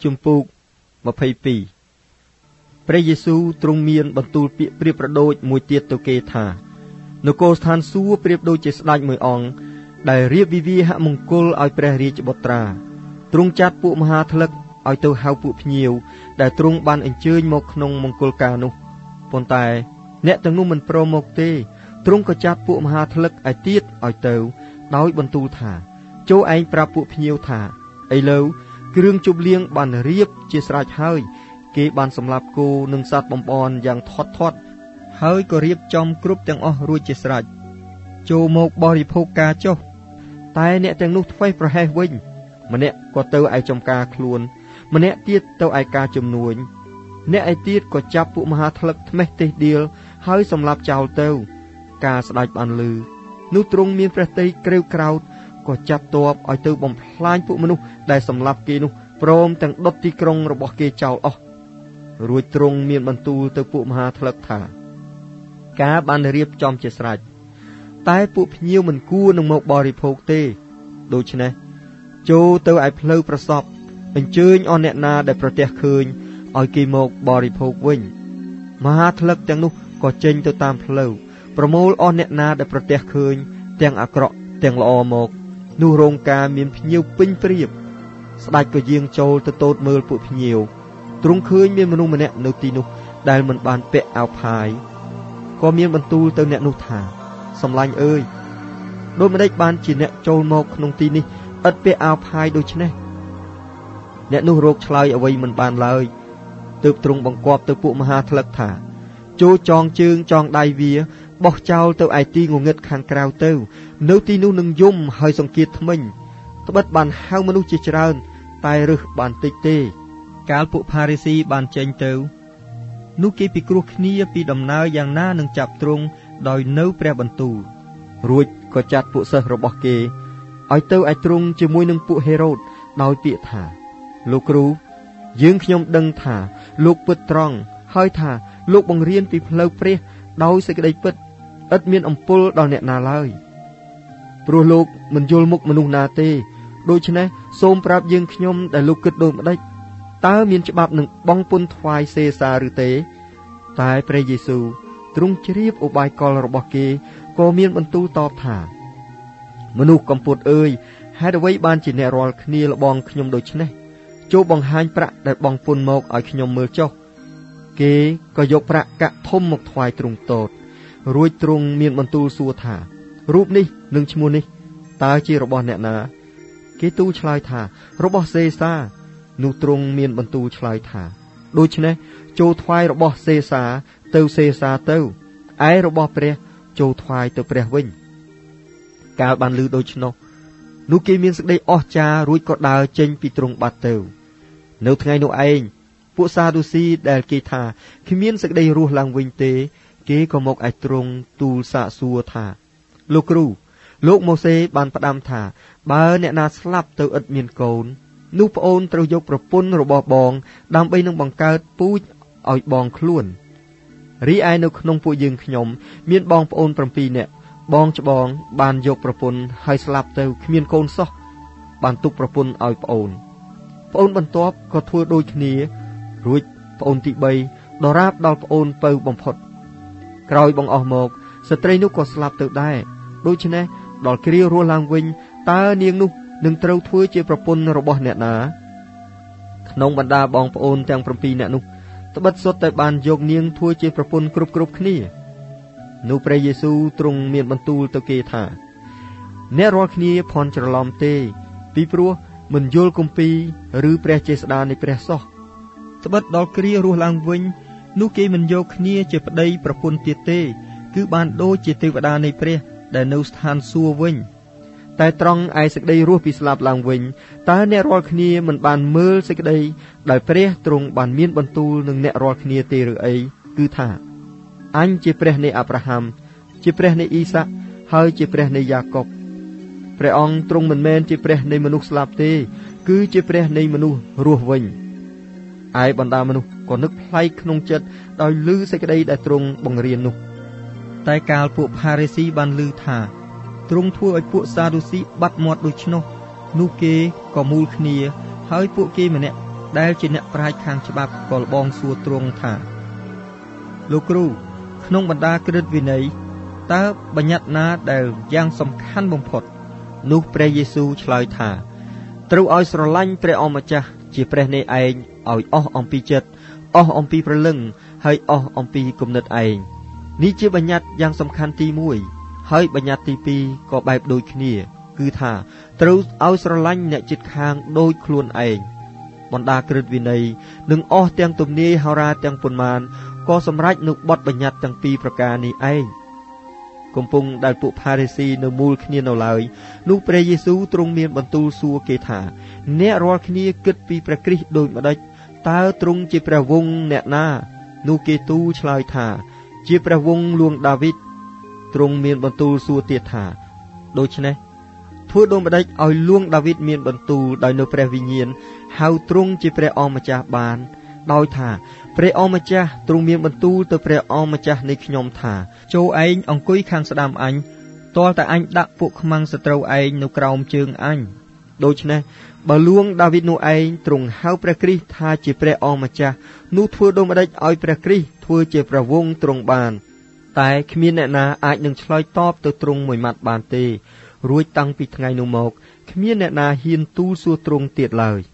ជំពូក22ព្រះយេស៊ូវទ្រង់មានបន្ទូលពាក្យប្រៀបប្រដូចមួយទៀតទៅគេថានគរស្ថានសួគ៌ប្រៀបដូចជាស្ដេចមួយអង្គដែលរៀបវិវាហមង្គលឲ្យព្រះរាជបុត្រាទ្រង់ចាត់ពួកមហាថ្លឹកឲ្យទៅហៅពួកភ្ញៀវដែលទ្រង់បានអញ្ជើញមកក្នុងមង្គលការនោះប៉ុន្តែអ្នកទាំងនោះមិនព្រមមកទេទ្រង់ក៏ចាត់ពួកមហាថ្លឹកឲ្យទៀតឲ្យទៅដោយបន្ទូលថាចូលឯងប្រាប់ពួកភ្ញៀវថាឥឡូវគ្រឿងជប់លៀងបានរៀបជាស្រេចហើយគេបានសម្លាប់គោនិងសត្វបំបន់យ៉ាងធាត់ហើយក៏រៀបចំគ្រប់ទាំងអស់រួចជាស្រេចចូលមកបរិភោគការចុះតែអ្នកទាំងនោះធ្វេសប្រហែសវិញម្នាក់ក៏ទៅឯចំការខ្លួនម្នាក់ទៀតទៅឯការជំនួញអ្នកឯទៀតក៏ចាប់ពួកមហាថ្លឹកថ្មេះទេសដៀលហើយសម្លាប់ចោលទៅការស្ដេចបានឮនោះទ្រង់មានព្រះទ័យក្រេវក្រោធក៏ចាត់ទ័ពឲ្យទៅបំផ្លាញពួកមនុស្សដែលសម្លាប់គេនោះព្រមទាំងដុតទីក្រុងរបស់គេចោលអស់រួចទ្រង់មានបន្ទូលទៅពួកមហាថ្លឹកថាការបានរៀបចំជាស្រេចតែពួកភ្ញៀវមិនគួរនឹងមកបរិភោគទេដូច្នេះចូលទៅឯផ្លូវប្រសពអញ្ជើញអស់អ្នកណាដែលប្រទះឃើញឲ្យគេមកបរិភោគវិញមហាថ្លឹកទាំងនោះក៏ចេញទៅតាមផ្លូវប្រមូលអស់អ្នកណាដែលប្រទះឃើញទាំងអាក្រក់ទាំងល្អមកនោះរោងការមានភ្ញៀវពេញព្រៀបស្ដេចក៏យាងចូលទៅទតមើលពួកភ្ញៀវទ្រង់ឃើញមានមនុស្សម្នាក់នៅទីនោះដែលមិនបានពាក់អាវផាយក៏មានបន្ទូលទៅអ្នកនោះថាសម្លាញ់អើយដូចម្ដេចបានជាអ្នកចូលមកក្នុងទីនេះឥតពាក់អាវផាយដូច្នេះអ្នកនោះរកឆ្លើយអ្វីមិនបានឡើយទើបទ្រង់បង្គាប់ទៅពួកមហាថ្លឹកថាចូលចងជើងចងដៃវាបោះចោលទៅឯទីងងឹតខាងក្រៅទៅនៅទីនោះនឹងយំហើយសង្កៀតធ្មេញត្បិតបានហៅមនុស្សជាច្រើនតែរើសបានតិចទេកាលពួកផារីស៊ីបានចេញទៅនោះគេពិគ្រោះគ្នាពីដំណើរយ៉ាងណានឹងចាប់ទ្រង់ដោយនៅព្រះបន្ទូលរួចក៏ចាត់ពួកសិស្សរបស់គេឲ្យទៅឯទ្រង់ជាមួយនឹងពួកហេរ៉ូតដោយពាក្យថាលោកគ្រូយើងខ្ញុំដឹងថាលោកពិតត្រង់ហើយថាលោកបង្រៀនពីផ្លូវព្រះដោយសេចក្តីពិតឥតមានអំពុលដល់អ្នកណាឡើយព្រោះលោកមិនយល់មុខមនុស្សណាទេដូច្នេះសូមប្រាប់យើងខ្ញុំដែលលោកគិតដូចម្ដេចតើមានច្បាប់នឹងបង់ពន្ធថ្វាយសេសាឬទេតែព្រះយេស៊ូវទ្រង់ជ្រាបឧបាយកលរបស់គេក៏មានបន្ទូលតបថាមនុស្សកំពត់អើយហេតុអ្វីបានជាអ្នករាល់គ្នាលបងខ្ញុំដូច្នេះចូលបង្ហាញប្រាក់ដែលបង់ពន្ធមកឲ្យខ្ញុំមើលចុះគេក៏យកប្រាក់កាក់ធំមកថ្វាយទ្រង់តូចរួចទ្រង់មានបន្ទូលសួរថារូបនេះនិងឈ្មោះនេះតើជារបស់អ្នកណាគេទូលឆ្លើយថារបស់សេសានោះទ្រង់មានបន្ទូលឆ្លើយថាដូច្នេះចូលថ្វាយរបស់សេសាទៅសេសាទៅឯរបស់ព្រះចូលថ្វាយទៅព្រះវិញកាលបានឮដូច្នោះនោះគេមានសេចក្តីអស្ចារ្យរួចក៏ដើរចេញពីទ្រង់បាត់ទៅនៅថ្ងៃនោះឯងពួកសាឌូស៊ីដែលគេថាគ្មានសេចក្តីរស់ឡើងវិញទេគេក៏មកឯទ្រង់ទូលសាកសួរថាលោកគ្រូលោកម៉ូសេបានផ្ដាំថាបើអ្នកណាស្លាប់ទៅឥតមានកូននោះប្អូនត្រូវយកប្រពន្ធរបស់បងដើម្បីនឹងបង្កើតពូជឲ្យបងខ្លួនរីឯនៅក្នុងពួកយើងខ្ញុំមានបងប្អូន7នាក់បងច្បងបានយកប្រពន្ធហើយស្លាប់ទៅគ្មានកូនសោះបានទុកប្រពន្ធឲ្យប្អូនបន្ទាប់ក៏ធ្វើដូចគ្នារួចប្អូនទី3ដរាបដល់ប្អូនពៅបំផុតក្រោយបងអស់មកស្ត្រីនោះក៏ស្លាប់ទៅដែរដូច្នេះដល់គ្រារស់ឡើងវិញតើនាងនោះនឹងត្រូវធ្វើជាប្រពន្ធរបស់អ្នកណាក្នុងបណ្ដាបងប្អូនទាំង7នាក់នោះត្បិតសុទ្ធតែបានយកនាងធ្វើជាប្រពន្ធគ្រប់គ្នានោះព្រះយេស៊ូវទ្រង់មានបន្ទូលទៅគេថាអ្នករាល់គ្នាភ័ន្តច្រឡំទេពីព្រោះមិនយល់គម្ពីរឬព្រះចេស្តានៃព្រះសោះត្បិតដល់គ្រារស់ឡើងវិញនោះគេមិនយកគ្នាជាប្តីប្រពន្ធទៀតទេគឺបានដូចជាទេវតានៃព្រះដែលនៅស្ថានសួគ៌វិញតែត្រង់ឯសេចក្តីរស់ពីស្លាប់ឡើងវិញតើអ្នករាល់គ្នាមិនបានមើលសេចក្តីដែលព្រះទ្រង់បានមានបន្ទូលនឹងអ្នករាល់គ្នាទេឬអីគឺថាអញជាព្រះនៃអាប់រ៉ាហាំជាព្រះនៃអ៊ីសាក់ហើយជាព្រះនៃយ៉ាកុបព្រះអង្គទ្រង់មិនមែនជាព្រះនៃមនុស្សស្លាប់ទេគឺជាព្រះនៃមនុស្សរស់វិញឯបណ្ដាមនុស្សក៏នឹកប្លែកក្នុងចិត្តដោយឮសេចក្តីដែលទ្រង់បង្រៀននោះតែកាលពួកផារីស៊ីបានឮថាទ្រង់ធ្វើឲ្យពួកសាឌូស៊ីបាត់មាត់ដូច្នោះនោះគេក៏មូលគ្នាហើយពួកគេម្នាក់ដែលជាអ្នកប្រាជ្ញខាងច្បាប់ក៏លបងសួរទ្រង់ថាលោកគ្រូក្នុងបណ្ដាក្រឹតវិន័យតើបញ្ញត្តិណាដែលយ៉ាងសំខាន់បំផុតនោះព្រះយេស៊ូវឆ្លើយថាត្រូវឲ្យស្រឡាញ់ព្រះអម្ចាស់ជាព្រះនៃឯងឲ្យអស់អំពីចិត្តអស់អំពីព្រលឹងហើយអស់អំពីគំនិតឯងនេះជាបញ្ញត្តិយ៉ាងសំខាន់ទី1ហើយបញ្ញត្តិទី2ក៏បែបដូចគ្នាគឺថាត្រូវឲ្យស្រឡាញ់អ្នកជិតខាងដូចខ្លួនឯងបណ្ដាក្រឹតវិន័យនិងអស់ទាំងទំនាយហោរាទាំងប៉ុន្មានក៏សម្រេចនូវបទបញ្ញត្តិទាំងពីរប្រការនេះឯងកំពុងដែលពួកផារីស៊ីនៅមូលគ្នានៅឡើយនោះព្រះយេស៊ូវទ្រង់មានបន្ទូលសួរគេថាអ្នករាល់គ្នាគិតពីព្រះគ្រីស្ទដូចម្ដេចតើទ្រង់ជាព្រះវង្សអ្នកណានោះគេទូលឆ្លើយថាជាព្រះវង្សលួងដាវីតទ្រង់មានបន្ទូលសួរទៀតថាដូច្នេះធ្វើដូចម្ដេចឲ្យលួងដាវីតមានបន្ទូលដោយនៅព្រះវិញ្ញាណហៅទ្រង់ជាព្រះអម្ចាស់បានដោយថាព្រះអម្ចាស់ទ្រង់មានបន្ទូលទៅព្រះអម្ចាស់នៃខ្ញុំថាចូលឯងអង្គុយខាងស្ដាំអញទាល់តែអញដាក់ពួកខ្មាំងសត្រូវឯងនៅក្រោមជើងអញដូច្នេះបើលួងដាវីតនោះឯងទ្រង់ហៅព្រះគ្រីស្ទថាជាព្រះអម្ចាស់នោះធ្វើដូចម្ដេចឲ្យព្រះគ្រីស្ទធ្វើជាព្រះវង្សទ្រង់បានតែគ្មានអ្នកណាអាចនឹងឆ្លើយតបទៅទ្រង់មួយម៉ាត់បានទេរួចតាំងពីថ្ងៃនោះមកគ្មានអ្នកណាហ៊ានទូលសួរទ្រង់ទៀតឡើយ